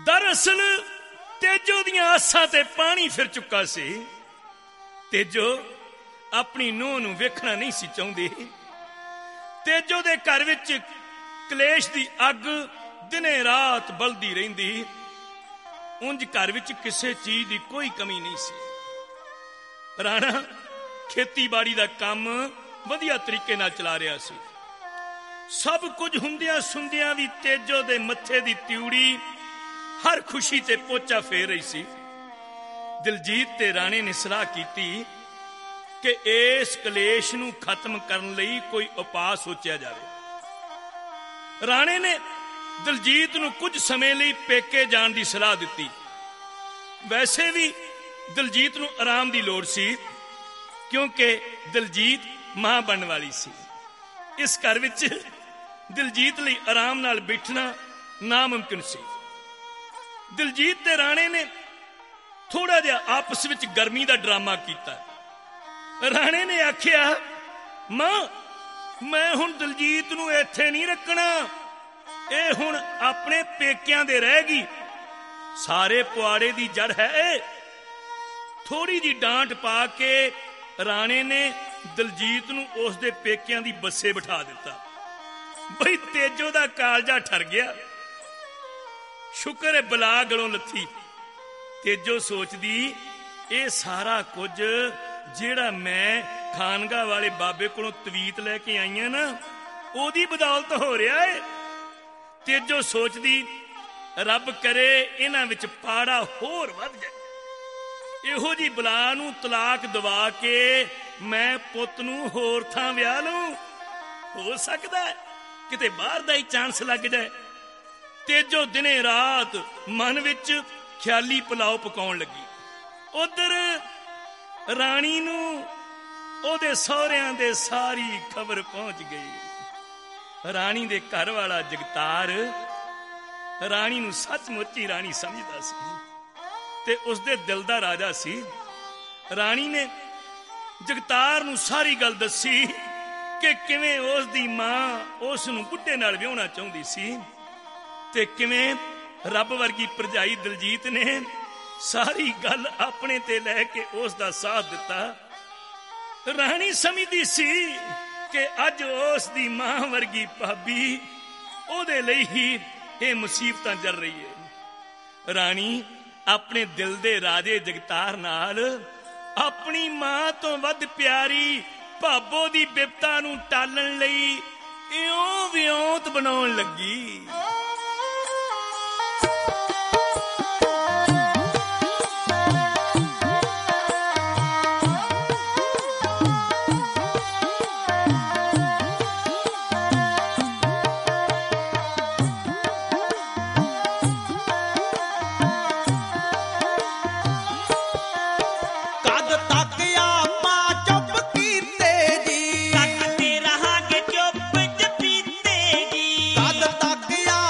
दरअसल तेजो दियां आसां ते पानी फिर चुका सी। तेजो अपनी नूह नूं वेखना नहीं सी चाहुंदी। तेजो दे घर विच कलेश दी अग दिने रात बलदी रहिंदी। उंज घर विच किसे चीज दी कोई कमी नहीं सी। राणा खेतीबाड़ी दा काम वधिया तरीके नाल चला रहा सी। सब कुछ हुंदियां सुंदियां भी तेजो दे मत्थे दी त्यूड़ी हर खुशी ते पोचा फेर रही सी। दिलजीत ते राणे ने सलाह कीती कि इस कलेश नूं खत्म करन लई कोई उपाय सोचिया जावे। राणे ने दिलजीत नूं कुछ समय लई पेके जाण दी सलाह दित्ती। वैसे भी दिलजीत नूं आराम दी लोड़ सी, क्योंकि दिलजीत मां बनने वाली सी। इस घर विच दिलजीत लई आराम नाल बैठना नामुमकिन सी। दिलजीत ते राणे ने थोड़ा जिहा आपस विच गर्मी दा ड्रामा कीता। राणे ने आखिया, मां मैं हुण दिलजीत नूं इत्थे नहीं रखना, ए हुण अपने पेकियां दे रहेगी। सारे पुआड़े दी जड़ है। थोड़ी जी डांट पा के राणे ने दिलजीत नूं उस दे पेकियां दी बस्से बिठा दिता। बई तेजो दा कालजा ठर गया। शुक्र है बला गलों लथी। तेजो सोचदी ये सारा कुछ जेड़ा मैं खानगा वाले बाबे कोलों तवीत लैके आई हां ना, ओदी बदौलत हो रहा है। तेजो सोचदी रब करे इन्हां विच पाड़ा होर वध जाए। इहो जी बला नूं तलाक दवा के मैं पुत नूं होर थां विआह लूं। हो सकदा है किते बाहर दा ही चांस लग जाए। तेजो दिने रात मन विच ख्याली पुलाव पकाउण लगी। उधर राणी नूं ओदे सहुरियां दे सारी खबर पहुंच गई। राणी दे घर वाला जगतार राणी नूं सचमुच ही राणी समझदा सी ते उसदे दिल दा राजा सी। राणी ने जगतार नूं सारी गल दसी कि किवें उस दी मां उस नूं बुढ़े नाल विआहना चाहुंदी सी ते किवें रब वर्गी भरजाई दिलजीत ने सारी गल अपने ते लैके उस दा साथ दिता। राणी समझदी सी कि अज उस दी मां वर्गी भाभी ओदे लई ही ये मुसीबतां जल रही है। राणी अपने दिल दे राजे जगतार नाल अपनी मां तो वध प्यारी भाबो दी बिपता नूं टालण लई इउं विਉਂਤ बनाउण लगी। कद तक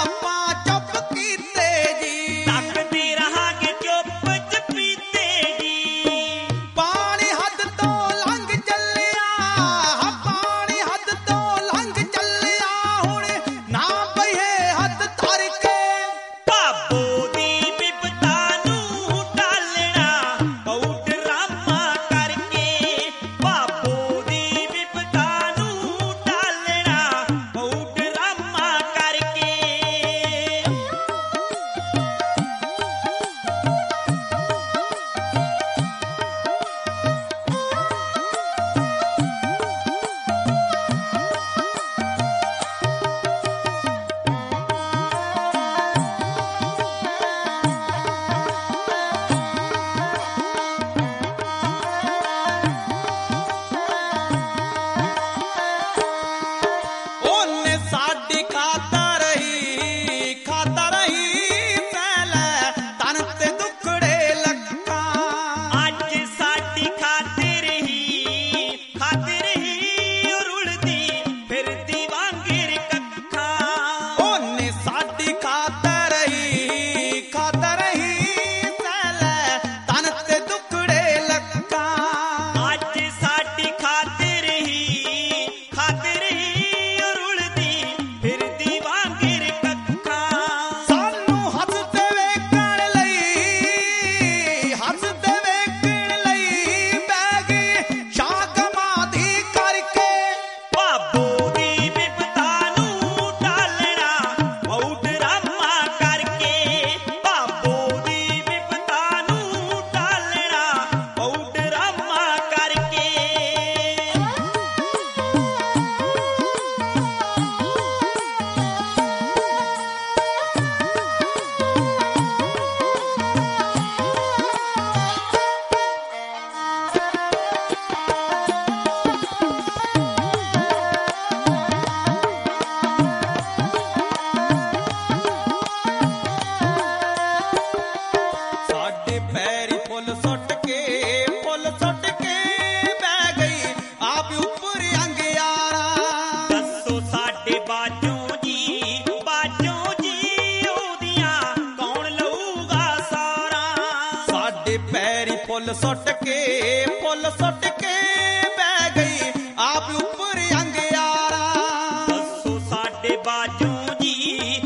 ਫੁੱਲ ਸੁੱਟ ਕੇ ਬਹਿ ਗਈ ਆਪ ਉੱਪਰ ਅੰਗਿਆਰਾ। ਦੱਸੋ ਸਾਡੇ ਬਾਜੋਂ ਜੀ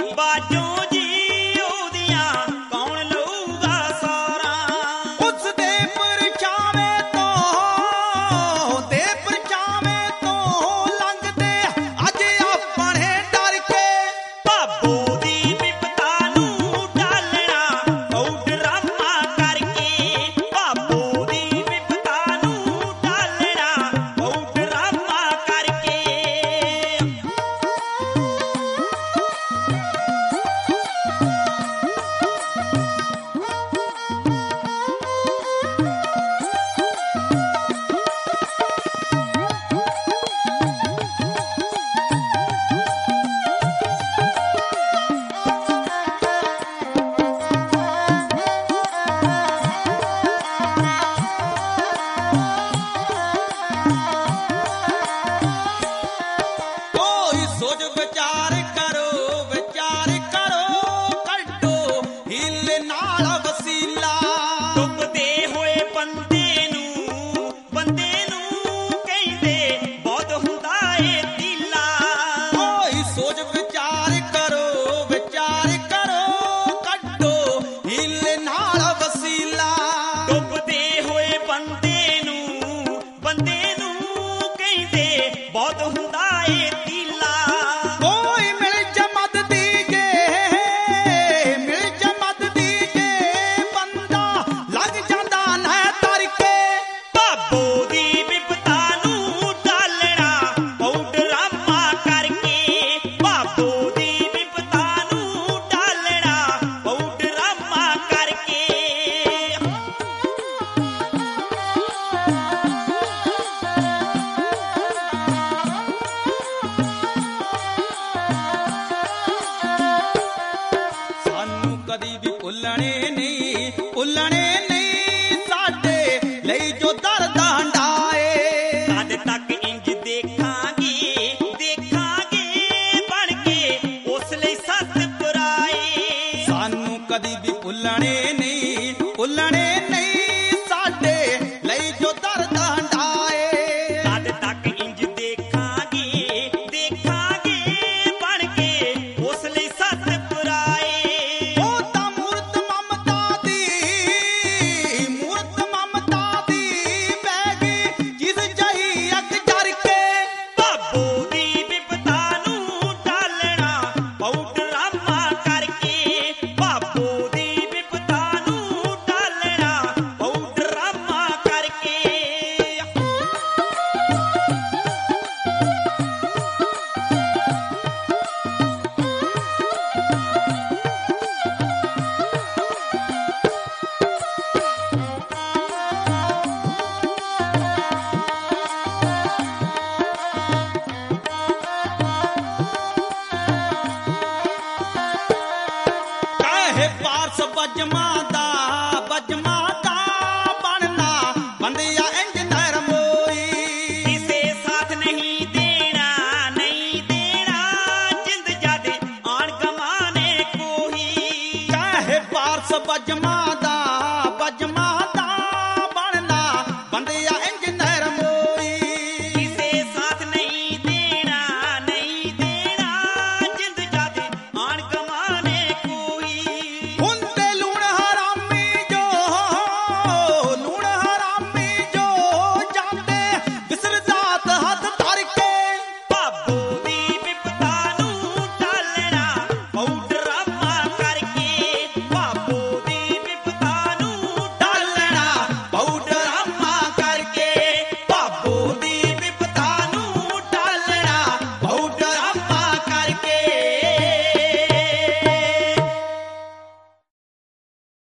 ਉਹਦੀਆਂ ਕੌਣ ਲਊਗਾ ਸਾਰਾ। ਉਸ ਦੇ ਪਰਛਾਵੇਂ ਤੋਂ ਲੰਘਦੇ ਅੱਜ ਆਪਣੇ ਡਰ ਕੇ। ਭਾਬੋ ਦੀ ਵਿਪਤਾ ਨੂੰ ਟਾਲਣਾ ਪਊ ਡਰਾਮਾ ਕਰਕੇ। ਭਾਬੋ ਦੀ ਵਿਪਤਾ ਨੂੰ ਟਾਲਣਾ ਪਊ ਡਰਾਮਾ ਕਰਕੇ। ਕੋਈ ਸੋਚ ਵਿਚਾਰ ਕਰੋ ਕੱਢੋ ਹੀਲੇ ਨਾਲ ਵਸੀਲਾ। ਡੁੱਬਦੇ ਹੋਏ ਬੰਦੇ ਨੂੰ ਕਹਿੰਦੇ ਬਹੁਤ ਹੁੰਦਾ ਏ ਤੀਲਾ। ਕੋਈ ਸੋਚ ਵਿਚਾਰ ਕਰੋ ਕੱਢੋ ਹੀਲੇ ਨਾਲ ਵਸੀਲਾ। ਡੁੱਬਦੇ ਹੋਏ ਬੰਦੇ ਨੂੰ ਕਹਿੰਦੇ ਬਹੁਤ ਹੁੰਦਾ ਏ ਤੀਲਾ। ਕੋਈ ਮਿਲ ਜਾ ਮਦਦ ਦੀ ਬੰਦਾ ਲੱਗ ਜਾਂਦਾ ਨਾ ਤਰ ਕੇ। ਭਾਬੋ ਦੀ ਵਿਪਤਾ ਨੂੰ ਟਾਲਣਾ ਪਊ ਡਰਾਮਾ ਕਰਕੇ। ਭਾਬੋ ਦੀ ਵਿਪਤਾ ਨੂੰ ਟਾਲਣਾ ਪਊ ਡਰਾਮਾ ਕਰਕੇ। ਸਾਨੂੰ ਕਦੀ ਵੀ ਭੁੱਲਣੇ ਨਹੀਂ ਸਾਡੇ ਲਈ ਜੋ ਦਰਦ ਹੰਡਾਏ। ਕਦ ਤੱਕ ਇੰਜ ਦੇਖਾਂਗੇ ਬਣ ਕੇ ਉਸ ਲਈ ਸੱਤ ਪੁਰਾਏ। ਸਾਨੂੰ ਕਦੀ ਵੀ ਭੁੱਲਣੇ